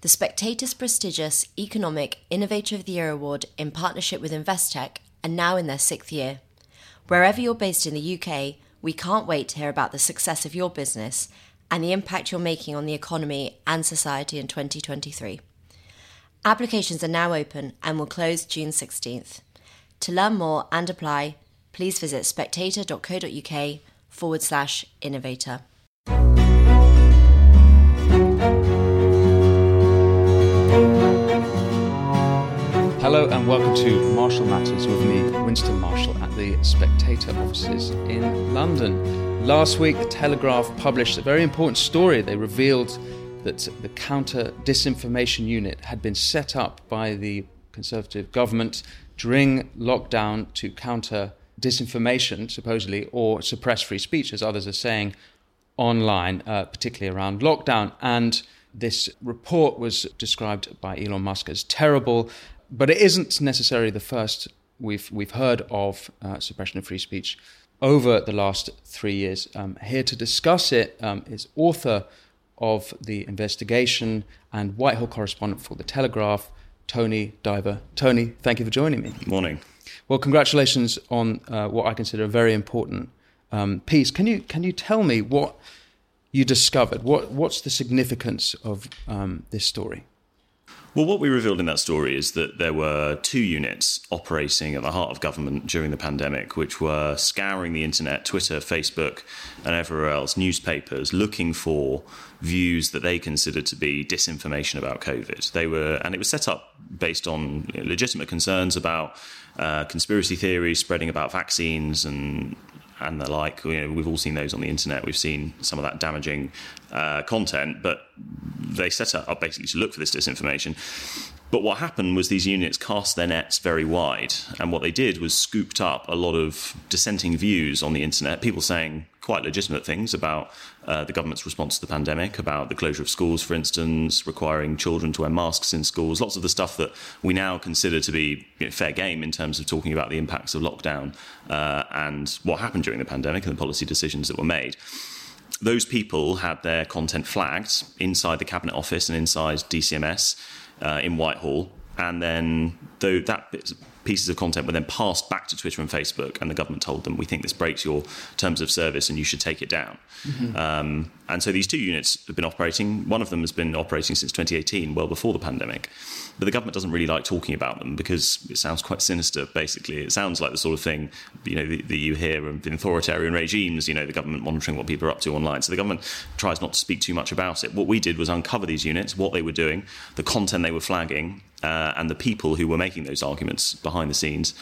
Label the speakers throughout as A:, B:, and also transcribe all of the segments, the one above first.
A: The Spectator's prestigious Economic Innovator of the Year Award in partnership with Investec are now in their 6th year. Wherever you're based in the UK, we can't wait to hear about the success of your business and the impact you're making on the economy and society in 2023. Applications are now open and will close June 16th. To learn more and apply, please visit spectator.co.uk/innovator.
B: Hello and welcome to Marshall Matters with me, Winston Marshall, at the Spectator offices in London. Last week, The Telegraph published a very important story. They revealed that the Counter-Disinformation Unit had been set up by the Conservative government during lockdown to counter disinformation, supposedly, or suppress free speech, as others are saying, online, particularly around lockdown. And this report was described by Elon Musk as terrible. But it isn't necessarily the first we've heard of suppression of free speech over the last 3 years. Here to discuss it is author of the investigation and Whitehall correspondent for The Telegraph, Tony Diver. Tony, thank you for joining me.
C: Morning.
B: Well, congratulations on what I consider a very important piece. Can you tell me what you discovered? What's the significance of this story?
C: Well, what we revealed in that story is that there were two units operating at the heart of government during the pandemic, which were scouring the internet, Twitter, Facebook, and everywhere else, newspapers, looking for views that they considered to be disinformation about COVID. And it was set up based on legitimate concerns about conspiracy theories spreading about vaccines and the like. We've all seen those on the internet. We've seen some of that damaging content, but they set up basically to look for this disinformation. But what happened was these units cast their nets very wide, and what they did was scooped up a lot of dissenting views on the internet, people saying quite legitimate things about the government's response to the pandemic, about the closure of schools, for instance, requiring children to wear masks in schools, lots of the stuff that we now consider to be fair game in terms of talking about the impacts of lockdown and what happened during the pandemic and the policy decisions that were made. Those people had their content flagged inside the Cabinet Office and inside DCMS in Whitehall, and then pieces of content were then passed back to Twitter and Facebook, and the government told them, we think this breaks your terms of service and you should take it down. Mm-hmm. And so these two units have been operating. One of them has been operating since 2018, well before the pandemic. But the government doesn't really like talking about them because it sounds quite sinister, basically. It sounds like the sort of thing, that you hear in authoritarian regimes, the government monitoring what people are up to online. So the government tries not to speak too much about it. What we did was uncover these units, what they were doing, the content they were flagging, and the people who were making those arguments behind the scenes.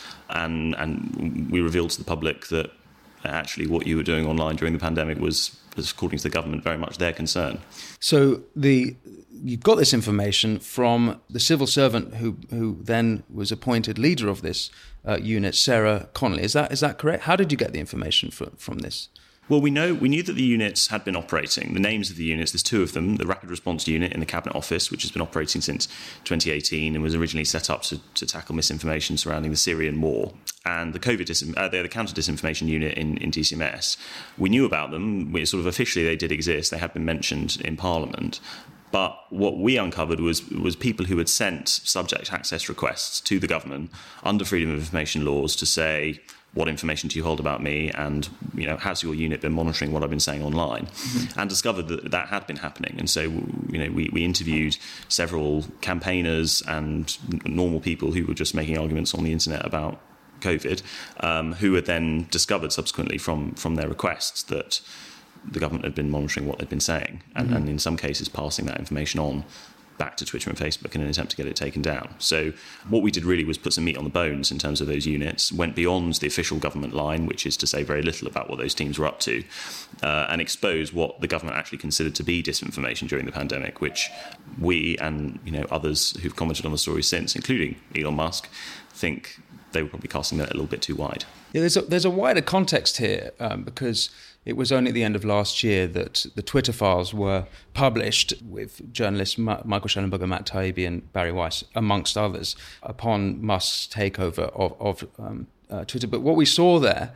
C: And we revealed to the public that actually what you were doing online during the pandemic was, according to the government, very much their concern. So
B: you got this information from the civil servant who then was appointed leader of this unit, Sarah Connolly. Is that correct? How did you get the information from this?
C: Well, we knew that the units had been operating. The names of the units, there's two of them, the Rapid Response Unit in the Cabinet Office, which has been operating since 2018 and was originally set up to tackle misinformation surrounding the Syrian war, and the the Counter-Disinformation Unit in DCMS. We knew about them. Officially they did exist. They had been mentioned in Parliament. But what we uncovered was people who had sent subject access requests to the government under Freedom of Information laws to say, what information do you hold about me? And, has your unit been monitoring what I've been saying online? Mm-hmm. And discovered that had been happening. And so, we interviewed several campaigners and normal people who were just making arguments on the internet about COVID, who had then discovered subsequently from their requests that the government had been monitoring what they'd been saying, and in some cases passing that information on back to Twitter and Facebook in an attempt to get it taken down. So what we did really was put some meat on the bones in terms of those units, went beyond the official government line, which is to say very little about what those teams were up to, and expose what the government actually considered to be disinformation during the pandemic, which we and others who've commented on the story since, including Elon Musk, think they were probably casting that a little bit too wide.
B: Yeah, there's a wider context here because it was only at the end of last year that the Twitter files were published with journalists Michael Shellenberger, Matt Taibbi and Bari Weiss, amongst others, upon Musk's takeover of Twitter. But what we saw there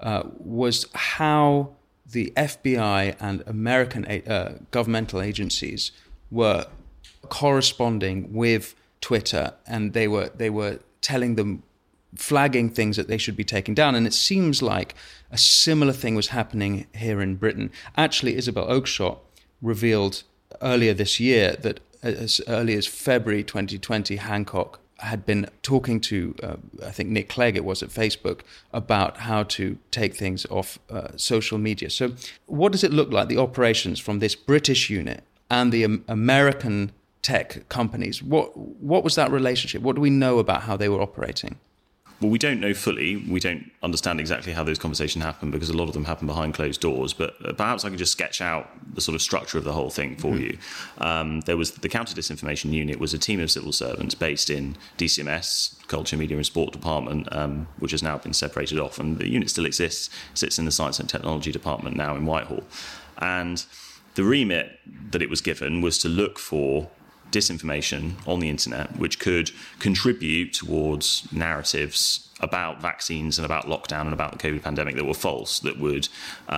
B: was how the FBI and American governmental agencies were corresponding with Twitter, and they were telling them, flagging things that they should be taking down. And it seems like a similar thing was happening here in Britain. Actually, Isabel Oakeshott revealed earlier this year that as early as February 2020, Hancock had been talking to, I think Nick Clegg it was at Facebook, about how to take things off social media. So what does it look like, the operations from this British unit and the American tech companies? What was that relationship? What do we know about how they were operating?
C: Well, we don't know fully. We don't understand exactly how those conversations happen because a lot of them happen behind closed doors. But perhaps I can just sketch out the sort of structure of the whole thing for you. There was the Counter Disinformation Unit was a team of civil servants based in DCMS, Culture, Media and Sport Department, which has now been separated off. And the unit still exists, sits in the Science and Technology Department now in Whitehall. And the remit that it was given was to look for disinformation on the internet, which could contribute towards narratives about vaccines and about lockdown and about the COVID pandemic that were false, that would,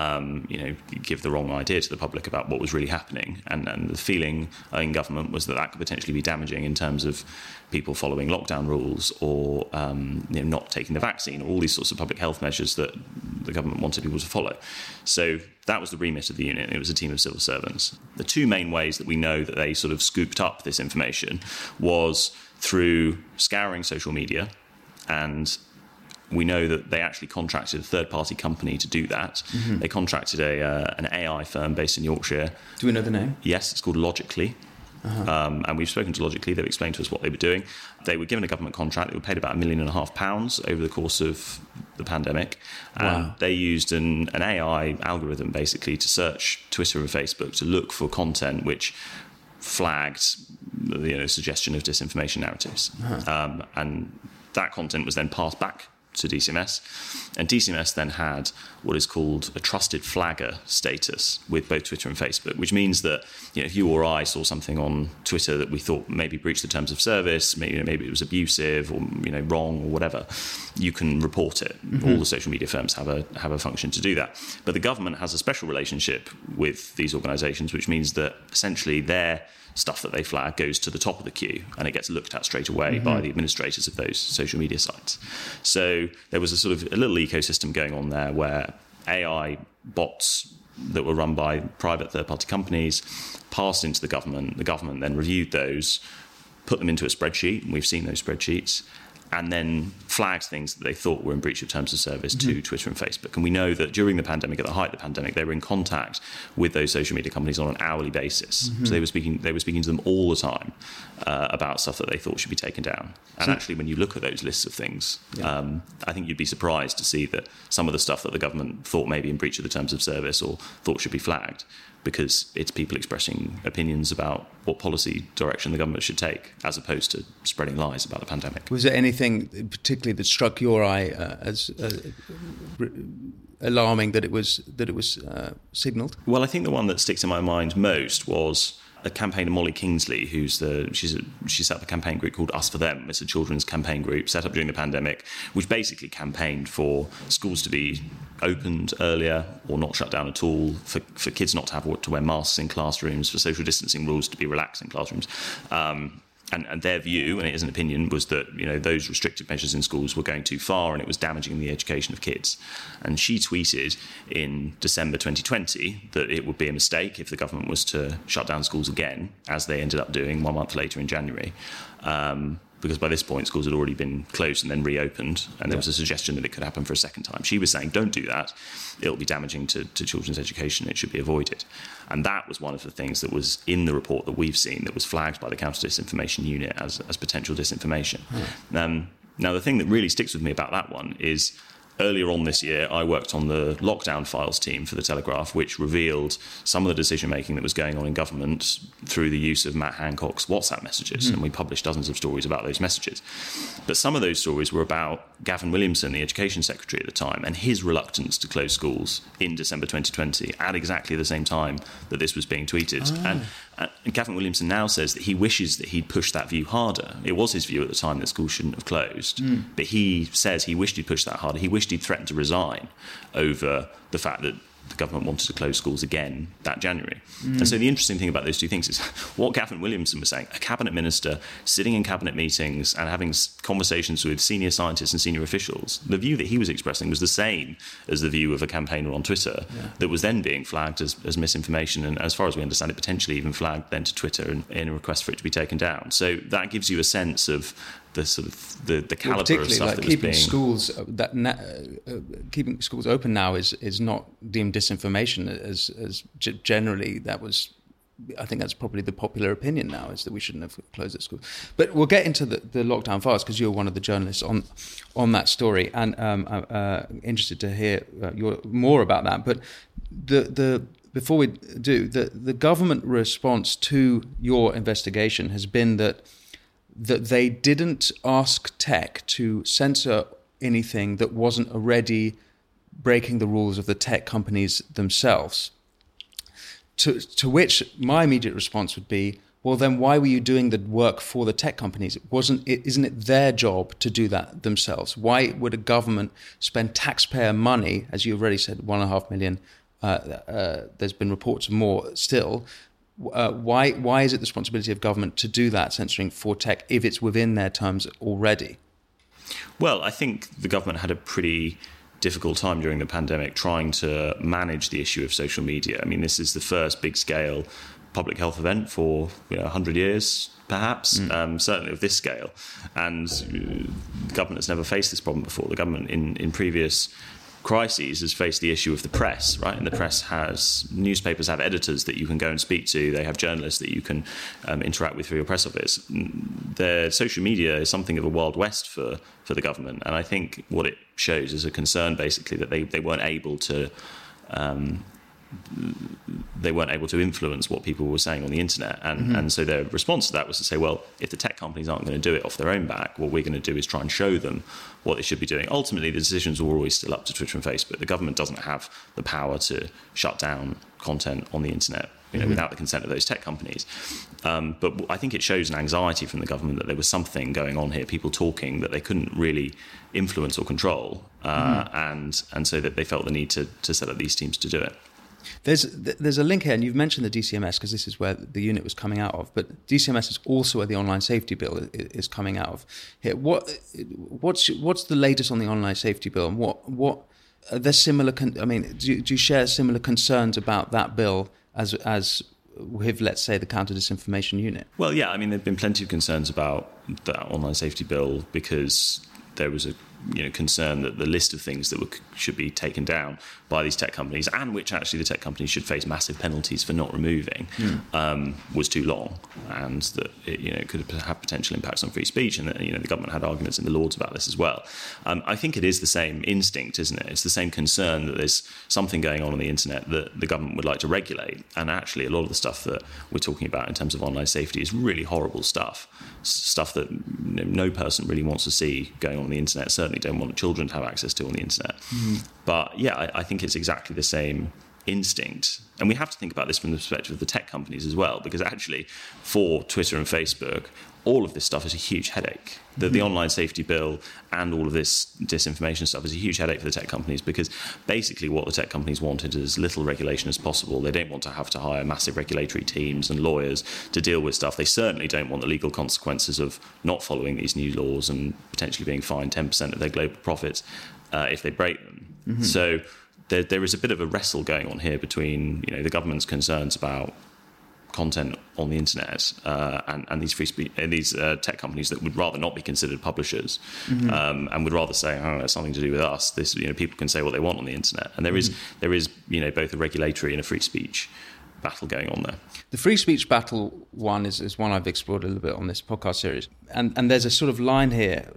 C: give the wrong idea to the public about what was really happening. And the feeling in government was that could potentially be damaging in terms of people following lockdown rules or not taking the vaccine, all these sorts of public health measures that the government wanted people to follow. So that was the remit of the unit. It was a team of civil servants. The two main ways that we know that they sort of scooped up this information was through scouring social media, and we know that they actually contracted a third-party company to do that. Mm-hmm. They contracted an AI firm based in Yorkshire.
B: Do we know the name?
C: Yes, it's called Logically. Uh-huh. And we've spoken to Logically. They've explained to us what they were doing. They were given a government contract. They were paid about £1.5 million over the course of the pandemic. And they used an AI algorithm basically to search Twitter and Facebook to look for content which flagged suggestion of disinformation narratives. Uh-huh. And that content was then passed back to DCMS, and DCMS then had what is called a trusted flagger status with both Twitter and Facebook, which means that if you or I saw something on Twitter that we thought maybe breached the terms of service, maybe it was abusive or wrong or whatever, you can report it. Mm-hmm. All the social media firms have a function to do that, but the government has a special relationship with these organisations, which means that essentially their stuff that they flag goes to the top of the queue and it gets looked at straight away mm-hmm. by the administrators of those social media sites. So there was a little ecosystem going on there where AI bots that were run by private third-party companies passed into the government. The government then reviewed those, put them into a spreadsheet, and we've seen those spreadsheets, and then flagged things that they thought were in breach of terms of service mm-hmm. to Twitter and Facebook. And we know that during the pandemic, at the height of the pandemic, they were in contact with those social media companies on an hourly basis. Mm-hmm. So they were speaking to them all the time about stuff that they thought should be taken down. And actually, when you look at those lists of things, I think you'd be surprised to see that some of the stuff that the government thought may be in breach of the terms of service or thought should be flagged, because it's people expressing opinions about what policy direction the government should take, as opposed to spreading lies about the pandemic.
B: Was there anything particularly that struck your eye as alarming that it was signalled? Well,
C: I think the one that sticks in my mind most was a campaigner, Molly Kingsley, she set up a campaign group called Us For Them. It's a children's campaign group set up during the pandemic, which basically campaigned for schools to be opened earlier or not shut down at all, for kids not to have to wear masks in classrooms, for social distancing rules to be relaxed in classrooms. And their view, and it is an opinion, was that those restrictive measures in schools were going too far and it was damaging the education of kids. And she tweeted in December 2020 that it would be a mistake if the government was to shut down schools again, as they ended up doing 1 month later in January. Because by this point, schools had already been closed and then reopened, and there was a suggestion that it could happen for a second time. She was saying, don't do that. It'll be damaging to children's education. It should be avoided. And that was one of the things that was in the report that we've seen that was flagged by the Counter Disinformation Unit as potential disinformation. Now, the thing that really sticks with me about that one is, earlier on this year, I worked on the lockdown files team for The Telegraph, which revealed some of the decision-making that was going on in government through the use of Matt Hancock's WhatsApp messages, and we published dozens of stories about those messages. But some of those stories were about Gavin Williamson, the Education Secretary at the time, and his reluctance to close schools in December 2020 at exactly the same time that this was being tweeted. And Gavin Williamson now says that he wishes that he'd pushed that view harder. It was his view at the time that schools shouldn't have closed, but he says he wished he'd pushed that harder. He wished he'd threatened to resign over the fact that the government wanted to close schools again that January. And so the interesting thing about those two things is what Gavin Williamson was saying, a cabinet minister sitting in cabinet meetings and having conversations with senior scientists and senior officials, the view that he was expressing was the same as the view of a campaigner on Twitter that was then being flagged as misinformation, and as far as we understand it, potentially even flagged then to Twitter in a request for it to be taken down. So that gives you a sense of the sort of the calibre of stuff that was being...
B: keeping schools open now is not deemed disinformation, as generally that was... I think that's probably the popular opinion now, is that we shouldn't have closed the schools. But we'll get into the lockdown fast, because you're one of the journalists on that story, and I'm interested to hear more about that. But before we do, the government response to your investigation has been that they didn't ask tech to censor anything that wasn't already breaking the rules of the tech companies themselves. To which my immediate response would be, well, then why were you doing the work for the tech companies? Isn't it their job to do that themselves? Why would a government spend taxpayer money, as you already said, 1.5 million, there's been reports of more still, why is it the responsibility of government to do that censoring for tech if it's within their terms already?
C: Well, I think the government had a pretty difficult time during the pandemic trying to manage the issue of social media. I mean, this is the first big-scale public health event for 100 years, perhaps, certainly of this scale. And the government has never faced this problem before. The government in previous crises has faced the issue of the press, right? And the press newspapers have editors that you can go and speak to. They have journalists that you can interact with through your press office. Their social media is something of a Wild West for the government. And I think what it shows is a concern, basically, that they weren't able to influence what people were saying on the internet. And so their response to that was to say, well, if the tech companies aren't going to do it off their own back, what we're going to do is try and show them what they should be doing. Ultimately, the decisions were always still up to Twitter and Facebook. The government doesn't have the power to shut down content on the internet without the consent of those tech companies. But I think it shows an anxiety from the government that there was something going on here, people talking that they couldn't really influence or control, and so that they felt the need to set up these teams to do it.
B: There's a link here, and you've mentioned the DCMS because this is where the unit was coming out of. But DCMS is also where the online safety bill is coming out of. Here, what's the latest on the online safety bill, and what are there similar? Do you share similar concerns about that bill as with, let's say, the counter disinformation unit?
C: Well, yeah, I mean, there've been plenty of concerns about that online safety bill because there was a concern that the list of things that should be taken down by these tech companies, and which actually the tech companies should face massive penalties for not removing, was too long, and that it could have potential impacts on free speech, and that the government had arguments in the Lords about this as well. I think it is the same instinct, isn't it? It's the same concern that there's something going on the internet that the government would like to regulate, and actually a lot of the stuff that we're talking about in terms of online safety is really horrible stuff that no person really wants to see going on the internet. Certainly don't want children to have access to on the internet. But yeah, I think it's exactly the same instinct. And we have to think about this from the perspective of the tech companies as well, because actually for Twitter and Facebook, all of this stuff is a huge headache. The online safety bill and all of this disinformation stuff is a huge headache for the tech companies, because basically what the tech companies wanted is as little regulation as possible. They don't want to have to hire massive regulatory teams and lawyers to deal with stuff. They certainly don't want the legal consequences of not following these new laws and potentially being fined 10% of their global profits if they break them. So there is a bit of a wrestle going on here between the government's concerns about content on the internet and these tech companies that would rather not be considered publishers and would rather say, oh, it's something to do with us. This, people can say what they want on the internet, and there is both a regulatory and a free speech battle going on there.
B: The free speech battle one is one I've explored a little bit on this podcast series, and there's a sort of line here.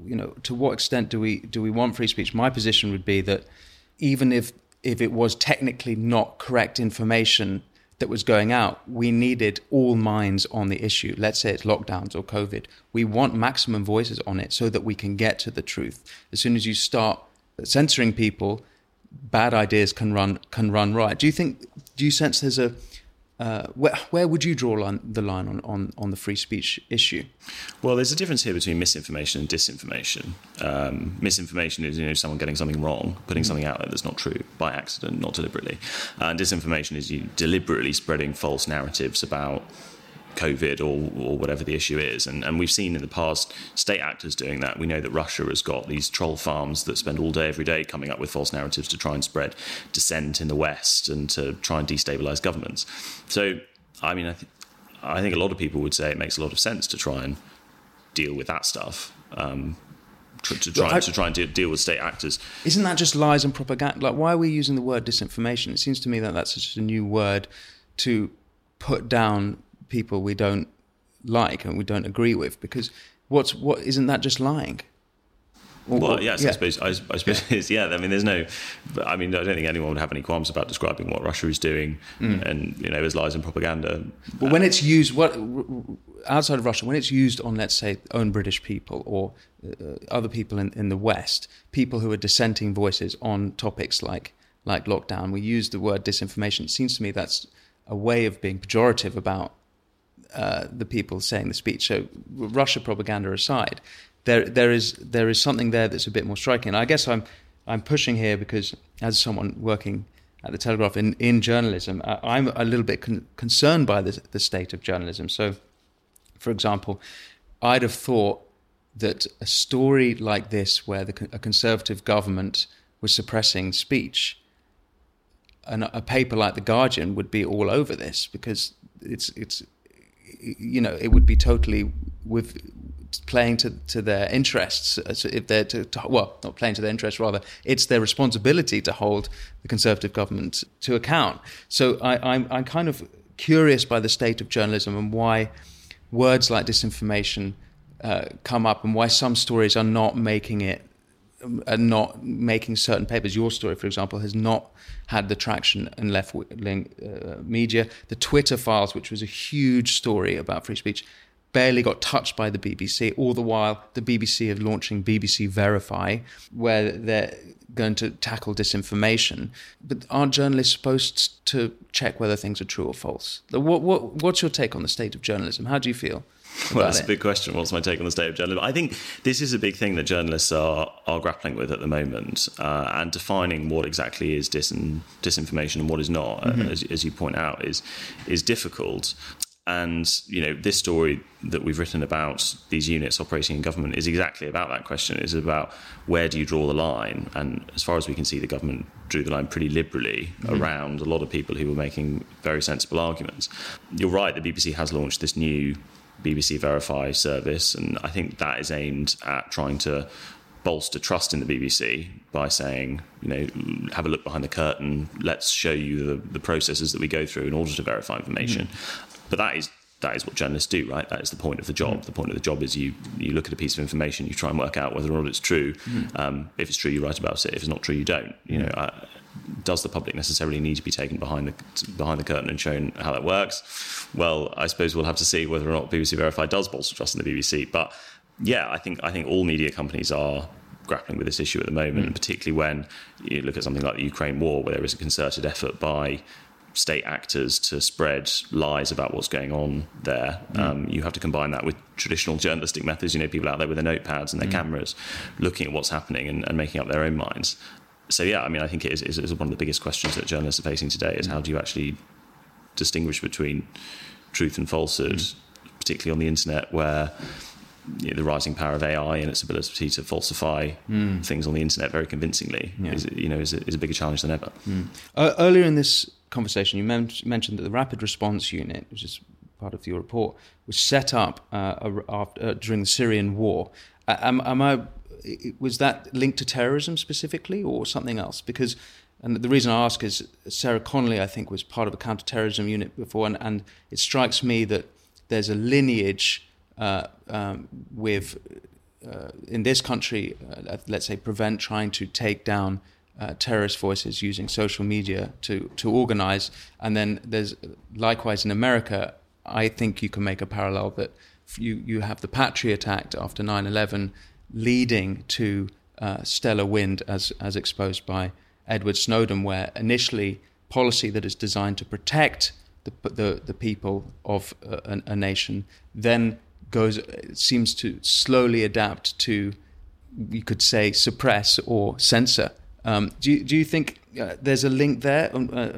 B: To what extent do we want free speech? My position would be that even if it was technically not correct information that was going out, we needed all minds on the issue. Let's say it's lockdowns or COVID. We want maximum voices on it so that we can get to the truth. As soon as you start censoring people, bad ideas can run riot. Do you sense there's where would you draw the line on the free speech issue?
C: Well, there's a difference here between misinformation and disinformation. Misinformation is someone getting something wrong, putting something out there that's not true by accident, not deliberately. And disinformation is you deliberately spreading false narratives about COVID or whatever the issue is. And we've seen in the past state actors doing that. We know that Russia has got these troll farms that spend all day, every day coming up with false narratives to try and spread dissent in the West and to try and destabilise governments. So, I mean, I think a lot of people would say it makes a lot of sense to try and deal with that stuff. To try and deal with state actors.
B: Isn't that just lies and propaganda? Like, why are we using the word disinformation? It seems to me that that's just a new word to put down people we don't like and we don't agree with, because what isn't that just lying?
C: Well, yes, yeah. I suppose it is. Yeah, I mean, I don't think anyone would have any qualms about describing what Russia is doing, and as lies and propaganda.
B: But when it's used, outside of Russia, when it's used on, let's say, own British people or other people in the West, people who are dissenting voices on topics like lockdown, we use the word disinformation. It seems to me that's a way of being pejorative about the people saying the speech. So Russia propaganda aside, there is something there that's a bit more striking. I guess I'm pushing here because as someone working at the Telegraph in journalism, I'm a little bit concerned by the state of journalism. So, for example, I'd have thought that a story like this, where a Conservative government was suppressing speech, and a paper like The Guardian would be all over this, because it's it would be totally playing to their interests. So if they're not playing to their interests, rather, it's their responsibility to hold the Conservative government to account. So I'm kind of curious by the state of journalism and why words like disinformation come up, and why some stories are not making certain papers. Your story, for example, has not had the traction in left-wing media. The Twitter files, which was a huge story about free speech, barely got touched by the BBC. All the while, the BBC are launching BBC Verify, where they're going to tackle disinformation. But aren't journalists supposed to check whether things are true or false? What's your take on the state of journalism? How do you feel?
C: Well, that's a big question. What's my take on the state of journalism? I think this is a big thing that journalists are grappling with at the moment, and defining what exactly is disinformation and what is not, as you point out, is difficult. And, this story that we've written about these units operating in government is exactly about that question. It's about where do you draw the line? And as far as we can see, the government drew the line pretty liberally around a lot of people who were making very sensible arguments. You're right, the BBC has launched this new BBC Verify service, and I think that is aimed at trying to bolster trust in the BBC by saying, have a look behind the curtain, let's show you the processes that we go through in order to verify information. But that is what journalists do, right? That is the point of the job. The point of the job is you look at a piece of information, you try and work out whether or not it's true. If it's true, you write about it. If it's not true, you don't. Does the public necessarily need to be taken behind the curtain and shown how that works? Well, I suppose we'll have to see whether or not BBC Verify does bolster trust in the BBC. But yeah, I think all media companies are grappling with this issue at the moment, and particularly when you look at something like the Ukraine war, where there is a concerted effort by state actors to spread lies about what's going on there. You have to combine that with traditional journalistic methods, people out there with their notepads and their cameras looking at what's happening and making up their own minds. So yeah, I think it is one of the biggest questions that journalists are facing today, is how do you actually distinguish between truth and falsehood, particularly on the internet, where the rising power of AI and its ability to falsify things on the internet very convincingly is a bigger challenge than ever.
B: Earlier in this conversation, you mentioned that the Rapid Response Unit, which is part of your report, was set up during the Syrian war. Was that linked to terrorism specifically, or something else? And the reason I ask is Sarah Connolly, I think, was part of a counter-terrorism unit before, and it strikes me that there's a lineage with in this country, let's say, Prevent trying to take down terrorist voices using social media to organize. And then there's likewise in America, I think you can make a parallel that you have the Patriot Act after 9/11 leading to Stellar Wind as exposed by Edward Snowden, where initially policy that is designed to protect the people of a nation, then seems to slowly adapt to, you could say, suppress or censor. Do you think there's a link there?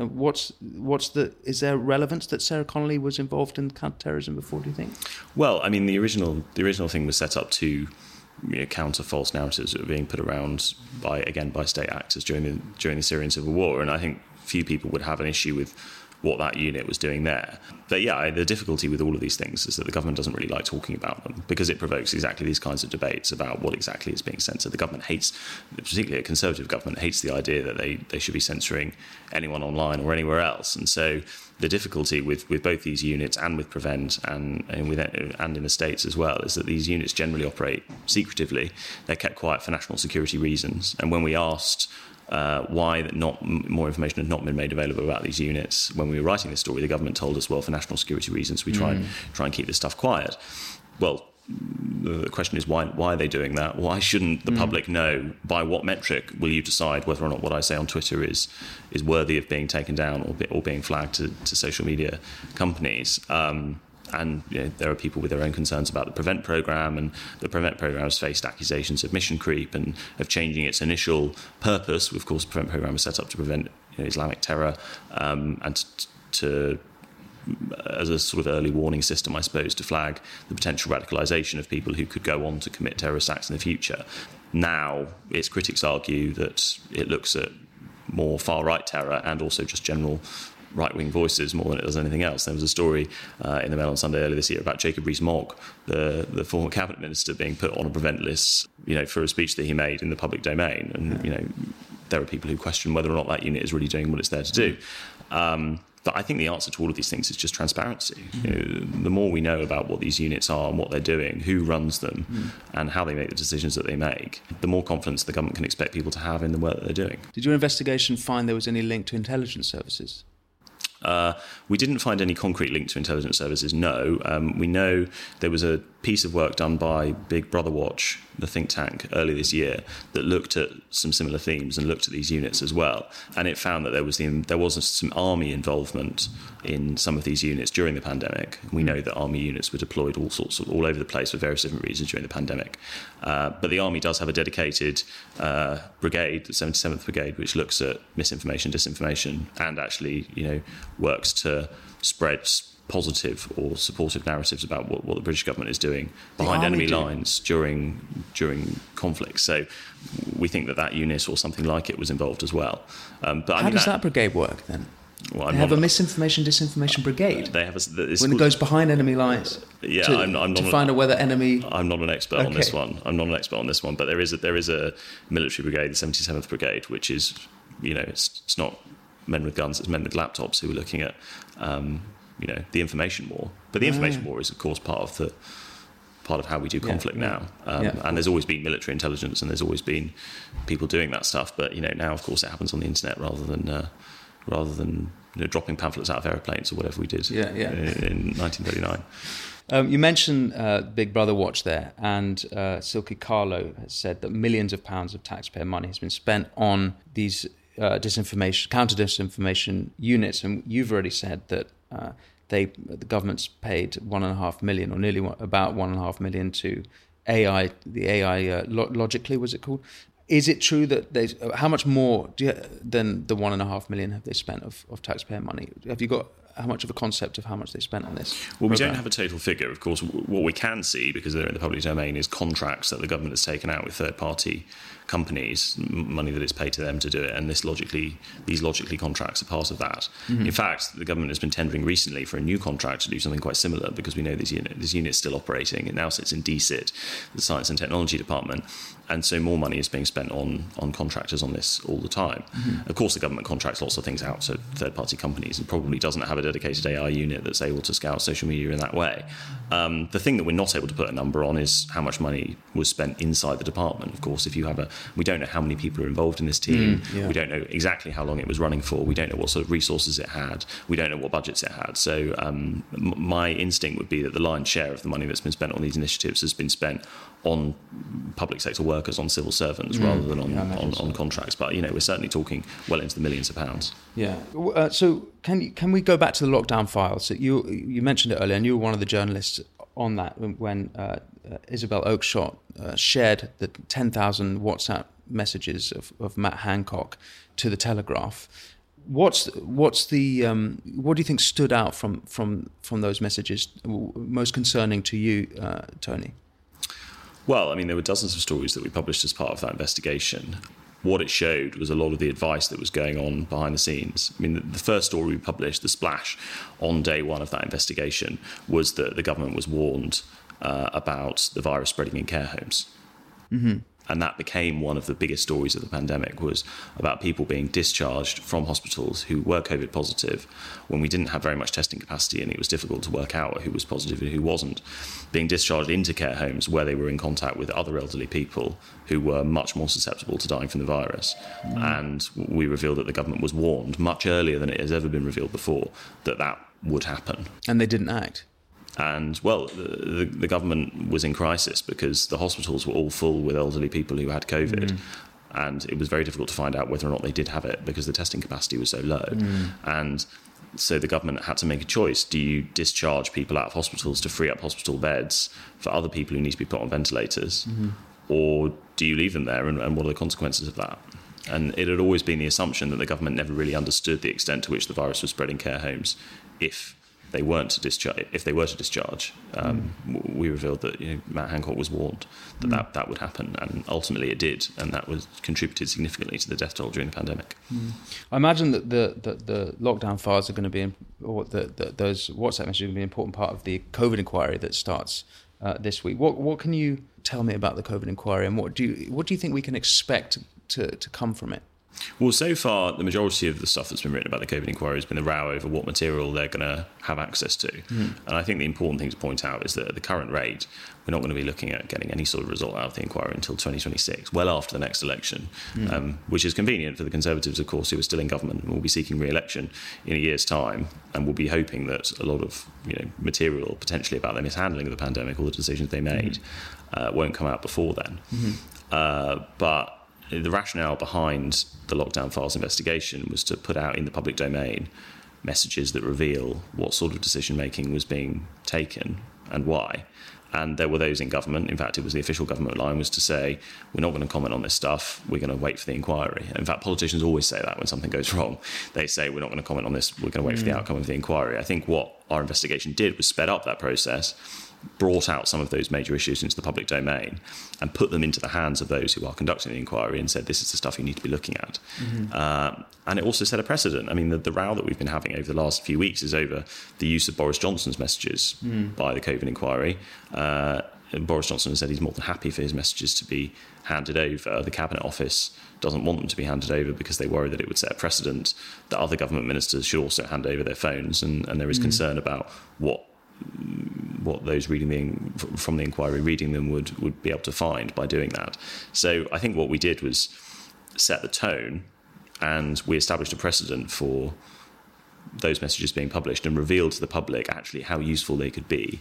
B: Is there relevance that Sarah Connolly was involved in counter-terrorism before, do you think?
C: Well, I mean, the original thing was set up to counter false narratives that were being put around by state actors during the Syrian civil war, and I think few people would have an issue with what that unit was doing there. But yeah, the difficulty with all of these things is that the government doesn't really like talking about them because it provokes exactly these kinds of debates about what exactly is being censored. The government hates, particularly a Conservative government, hates the idea that they should be censoring anyone online or anywhere else. And so the difficulty with both these units and with Prevent and in the States as well is that these units generally operate secretively. They're kept quiet for national security reasons. And when we asked why more information had not been made available about these units when we were writing this story, the government told us, well, for national security reasons, we try and keep this stuff quiet. Well, the question is, why are they doing that? Why shouldn't the public know? By what metric will you decide whether or not what I say on Twitter is worthy of being taken down or being flagged to social media companies? And there are people with their own concerns about the Prevent programme, and the Prevent programme has faced accusations of mission creep and of changing its initial purpose. Of course, the Prevent programme was set up to prevent Islamic terror and to as a sort of early warning system, I suppose, to flag the potential radicalisation of people who could go on to commit terrorist acts in the future. Now, its critics argue that it looks at more far-right terror and also just general right-wing voices more than it does anything else. There was a story in the Mail on Sunday earlier this year about Jacob Rees-Mogg, the former cabinet minister, being put on a Prevent list, for a speech that he made in the public domain. And there are people who question whether or not that unit is really doing what it's there to do. But I think the answer to all of these things is just transparency. The more we know about what these units are and what they're doing, who runs them, and how they make the decisions that they make, the more confidence the government can expect people to have in the work that they're doing.
B: Did your investigation find there was any link to intelligence services?
C: We didn't find any concrete link to intelligence services, no. We know there was a piece of work done by Big Brother Watch, the think tank, early this year that looked at some similar themes and looked at these units as well. And it found that there was some army involvement in some of these units during the pandemic. We know that army units were deployed all over the place for various different reasons during the pandemic. But the army does have a dedicated brigade, the 77th Brigade, which looks at misinformation, disinformation, and actually, works to spread positive or supportive narratives about what the British government is doing behind enemy lines during conflicts. So we think that unit or something like it was involved as well. But
B: how does that brigade work then? Well, they have a misinformation, disinformation brigade.
C: They have
B: when it goes behind enemy lines. To find out whether enemy.
C: I'm not an expert on this one. But there is a military brigade, the 77th Brigade, which is, it's not men with guns, it's men with laptops who are looking at, the information war. But the information war is, of course, part of how we do conflict now. And there's always been military intelligence, and there's always been people doing that stuff. But now, of course, it happens on the internet rather than dropping pamphlets out of aeroplanes or whatever we did in 1939.
B: You mentioned Big Brother Watch there, and Silkie Carlo has said that millions of pounds of taxpayer money has been spent on these counter-disinformation units, and you've already said that the government's paid $1.5 million, or nearly about $1.5 million, to AI, the AI Logically, was it called? Is it true that how much more than the $1.5 million have they spent of taxpayer money? Have you got how much of a concept of how much they spent on this?
C: Well, we don't have a total figure. Of course, what we can see, because they're in the public domain, is contracts that the government has taken out with third-party companies, money that it's paid to them to do it, and these Logically contracts are part of that. Mm-hmm. In fact, the government has been tendering recently for a new contract to do something quite similar, because we know this unit's still operating. It now sits in DSIT, the Science and Technology Department, and so more money is being spent on contractors on this all the time. Mm-hmm. Of course, the government contracts lots of things out to third-party companies and probably doesn't have a dedicated AI unit that's able to scout social media in that way. The thing that we're not able to put a number on is how much money was spent inside the department. Of course, we don't know how many people are involved in this team. We don't know exactly how long it was running for. We don't know what sort of resources it had. We don't know what budgets it had. So my instinct would be that the lion's share of the money that's been spent on these initiatives has been spent on public sector workers, on civil servants, rather than on contracts. But we're certainly talking well into the millions of pounds.
B: Yeah. So can we go back back to the lockdown files. So you mentioned it earlier, and you were one of the journalists on that when Isabel Oakeshott shared the 10,000 WhatsApp messages of Matt Hancock to the Telegraph. What do you think stood out from those messages, most concerning to you, Tony?
C: Well, I mean, there were dozens of stories that we published as part of that investigation. What it showed was a lot of the advice that was going on behind the scenes. I mean, the first story we published, The Splash, on day one of that investigation, was that the government was warned about the virus spreading in care homes. Mm-hmm. And that became one of the biggest stories of the pandemic, was about people being discharged from hospitals who were COVID positive when we didn't have very much testing capacity and it was difficult to work out who was positive and who wasn't, being discharged into care homes where they were in contact with other elderly people who were much more susceptible to dying from the virus. And we revealed that the government was warned much earlier than it has ever been revealed before that would happen.
B: And they didn't act.
C: And, well, the government was in crisis because the hospitals were all full with elderly people who had COVID. And it was very difficult to find out whether or not they did have it because the testing capacity was so low. And so the government had to make a choice. Do you discharge people out of hospitals to free up hospital beds for other people who need to be put on ventilators? Or do you leave them there, and what are the consequences of that? And it had always been the assumption that the government never really understood the extent to which the virus was spread in care homes if they were to discharge. We revealed that Matt Hancock was warned that would happen, and ultimately it did, and that was contributed significantly to the death toll during the pandemic.
B: I imagine that the lockdown files are going to be, or those WhatsApp messages are going to be an important part of the COVID inquiry that starts this week. What can you tell me about the COVID inquiry, and what do you think we can expect to come from it?
C: Well, so far, the majority of the stuff that's been written about the COVID inquiry has been the row over what material they're going to have access to. And I think the important thing to point out is that at the current rate, we're not going to be looking at getting any sort of result out of the inquiry until 2026, well after the next election, which is convenient for the Conservatives, of course, who are still in government and will be seeking re-election in a year's time, and will be hoping that a lot of material potentially about their mishandling of the pandemic or the decisions they made won't come out before then. But the rationale behind the lockdown files investigation was to put out in the public domain messages that reveal what sort of decision making was being taken and why. And there were those in government, in fact it was the official government line, was to say, we're not going to comment on this stuff, we're going to wait for the inquiry. In fact, politicians always say that when something goes wrong. They say, we're not going to comment on this, we're going to wait for the outcome of the inquiry. I think what our investigation did was sped up that process, brought out some of those major issues into the public domain and put them into the hands of those who are conducting the inquiry and said, this is the stuff you need to be looking at. And it also set a precedent. I mean, the row that we've been having over the last few weeks is over the use of Boris Johnson's messages by the COVID inquiry. Boris Johnson has said he's more than happy for his messages to be handed over. The Cabinet Office doesn't want them to be handed over because they worry that it would set a precedent that other government ministers should also hand over their phones, and there is concern about what those reading from the inquiry reading them would be able to find by doing that. So I think what we did was set the tone, and we established a precedent for those messages being published and revealed to the public actually how useful they could be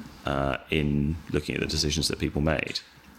C: in looking at the decisions that people made.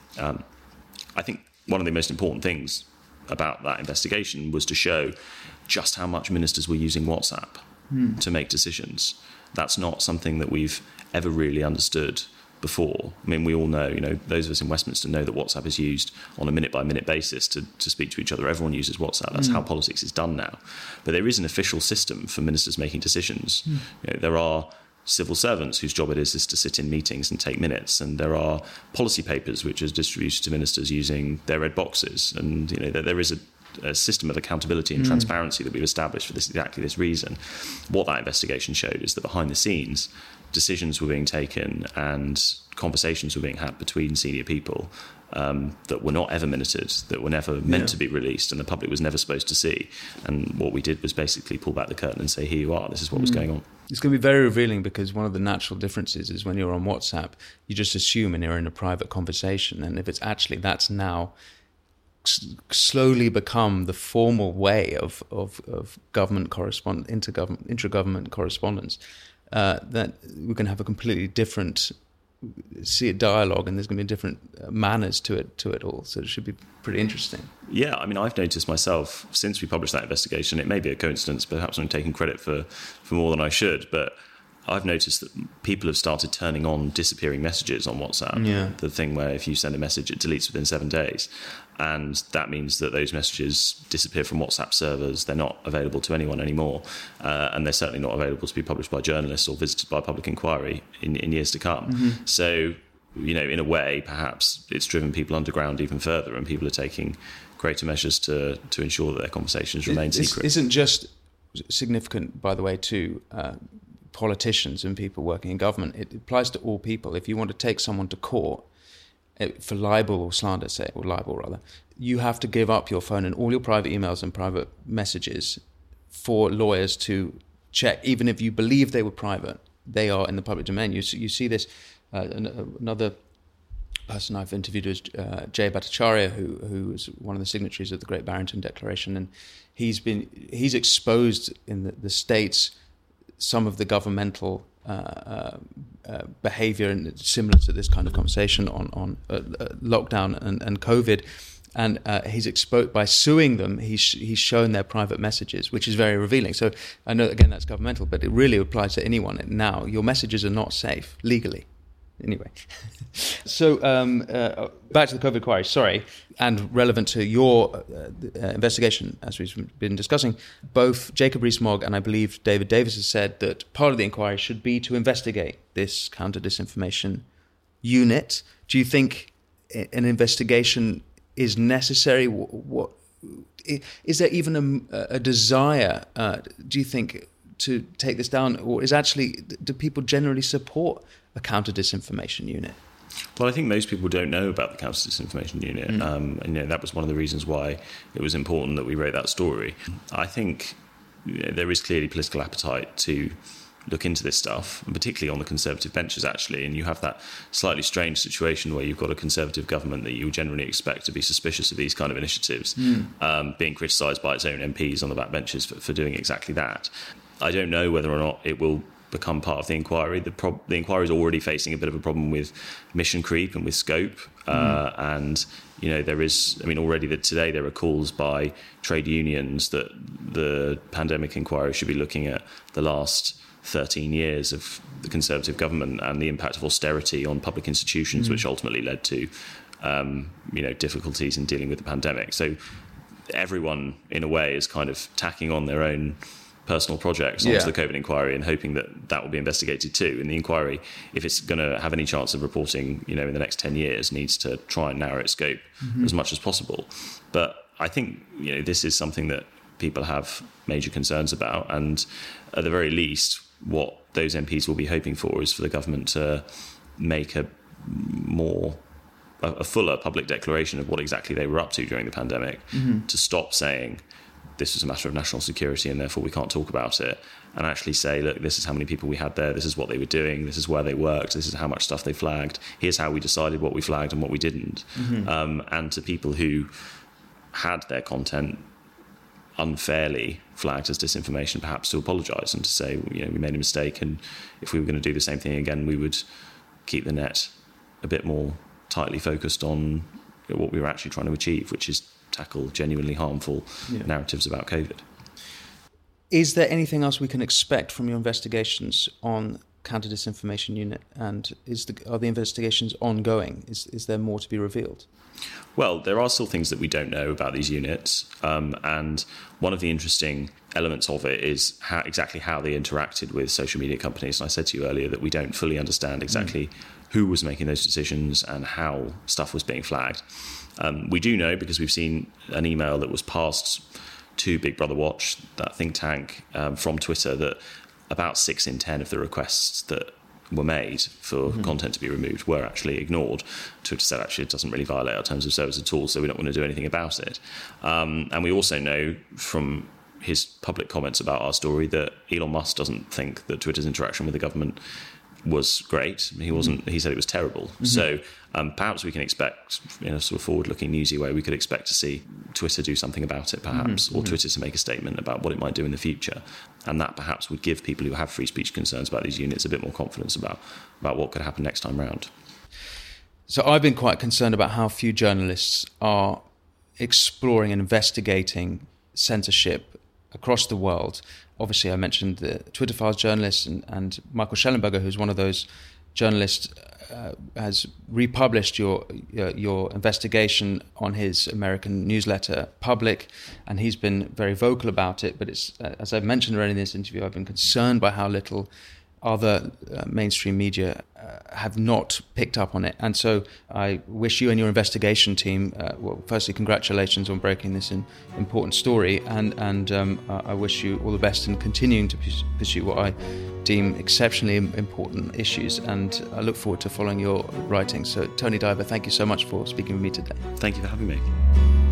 C: I think one of the most important things about that investigation was to show just how much ministers were using WhatsApp to make decisions. That's not something that we've ever really understood before. I mean, we all know, those of us in Westminster know that WhatsApp is used on a minute-by-minute basis to speak to each other. Everyone uses WhatsApp. That's how politics is done now. But there is an official system for ministers making decisions. There are civil servants whose job it is to sit in meetings and take minutes, and there are policy papers which are distributed to ministers using their red boxes. And there is a system of accountability and transparency that we've established for exactly this reason. What that investigation showed is that behind the scenes, decisions were being taken and conversations were being had between senior people that were not ever minuted, that were never meant to be released, and the public was never supposed to see. And what we did was basically pull back the curtain and say, here you are, this is what was going on.
B: It's going to be very revealing, because one of the natural differences is when you're on WhatsApp, you just assume and you're in a private conversation, and if it's actually, that's now slowly become the formal way of government intragovernment correspondence, that we can have a completely different see a dialogue, and there's going to be different manners to it all. So it should be pretty interesting.
C: Yeah, I mean, I've noticed myself since we published that investigation. It may be a coincidence, perhaps I'm taking credit for more than I should, but I've noticed that people have started turning on disappearing messages on WhatsApp.
B: Yeah.
C: The thing where if you send a message, it deletes within 7 days. And that means that those messages disappear from WhatsApp servers. They're not available to anyone anymore. And they're certainly not available to be published by journalists or visited by public inquiry in years to come. Mm-hmm. So, in a way, perhaps it's driven people underground even further, and people are taking greater measures to ensure that their conversations remain secret.
B: Isn't just significant, by the way, to politicians and people working in government. It applies to all people. If you want to take someone to court for libel or slander, or libel rather, you have to give up your phone and all your private emails and private messages for lawyers to check. Even if you believe they were private, they are in the public domain. You see this. Another person I've interviewed is Jay Bhattacharya, who is one of the signatories of the Great Barrington Declaration, and he's exposed in the States some of the governmental behaviour and similar to this kind of conversation on lockdown and COVID, and he's exposed by suing them. He's shown their private messages, which is very revealing. So I know again that's governmental, but it really applies to anyone now. Your messages are not safe legally. Anyway, so back to the COVID inquiry, sorry, and relevant to your investigation, as we've been discussing, both Jacob Rees-Mogg and I believe David Davis has said that part of the inquiry should be to investigate this counter-disinformation unit. Do you think an investigation is necessary? What is there even a desire, do you think, to take this down, or do people generally support a counter-disinformation unit?
C: Well, I think most people don't know about the counter-disinformation unit. And that was one of the reasons why it was important that we wrote that story. I think there is clearly political appetite to look into this stuff, and particularly on the Conservative benches, actually. And you have that slightly strange situation where you've got a Conservative government that you would generally expect to be suspicious of these kind of initiatives, being criticised by its own MPs on the backbenches for doing exactly that. I don't know whether or not it will become part of the inquiry. The inquiry is already facing a bit of a problem with mission creep and with scope. And, there is, already today there are calls by trade unions that the pandemic inquiry should be looking at the last 13 years of the Conservative government and the impact of austerity on public institutions, which ultimately led to, difficulties in dealing with the pandemic. So everyone, in a way, is kind of tacking on their own personal projects onto the COVID inquiry and hoping that will be investigated too. And the inquiry, if it's going to have any chance of reporting, in the next 10 years, needs to try and narrow its scope as much as possible. But I think, this is something that people have major concerns about. And at the very least, what those MPs will be hoping for is for the government to make a fuller public declaration of what exactly they were up to during the pandemic, to stop saying this is a matter of national security and therefore we can't talk about it, and actually say, look, this is how many people we had there, this is what they were doing, this is where they worked, this is how much stuff they flagged, here's how we decided what we flagged and what we didn't. And to people who had their content unfairly flagged as disinformation, perhaps to apologise and to say, we made a mistake, and if we were going to do the same thing again, we would keep the net a bit more tightly focused on what we were actually trying to achieve, which is tackle genuinely harmful narratives about COVID.
B: Is there anything else we can expect from your investigations on counter-disinformation unit, and are the investigations ongoing? Is there more to be revealed?
C: Well, there are still things that we don't know about these units, and one of the interesting elements of it is exactly how they interacted with social media companies. And I said to you earlier that we don't fully understand exactly who was making those decisions and how stuff was being flagged. We do know, because we've seen an email that was passed to Big Brother Watch, that think tank, from Twitter, that about 6 in 10 of the requests that were made for content to be removed were actually ignored. Twitter said, actually, it doesn't really violate our terms of service at all, so we don't want to do anything about it. And we also know from his public comments about our story that Elon Musk doesn't think that Twitter's interaction with the government was great. He said it was terrible. So perhaps we can expect, in a sort of forward-looking newsy way, we could expect to see Twitter do something about it, perhaps, or Twitter to make a statement about what it might do in the future. And that perhaps would give people who have free speech concerns about these units a bit more confidence about what could happen next time round.
B: So I've been quite concerned about how few journalists are exploring and investigating censorship across the world. Obviously, I mentioned the Twitter Files journalists and Michael Shellenberger, who's one of those journalists, has republished your investigation on his American newsletter, Public, and he's been very vocal about it. But it's, as I've mentioned already in this interview, I've been concerned by how little other mainstream media have not picked up on it. And so I wish you and your investigation team, well, firstly, congratulations on breaking this important story, and I wish you all the best in continuing to pursue what I deem exceptionally important issues, and I look forward to following your writing. So Tony Diver, thank you so much for speaking with me today.
C: Thank you for having me.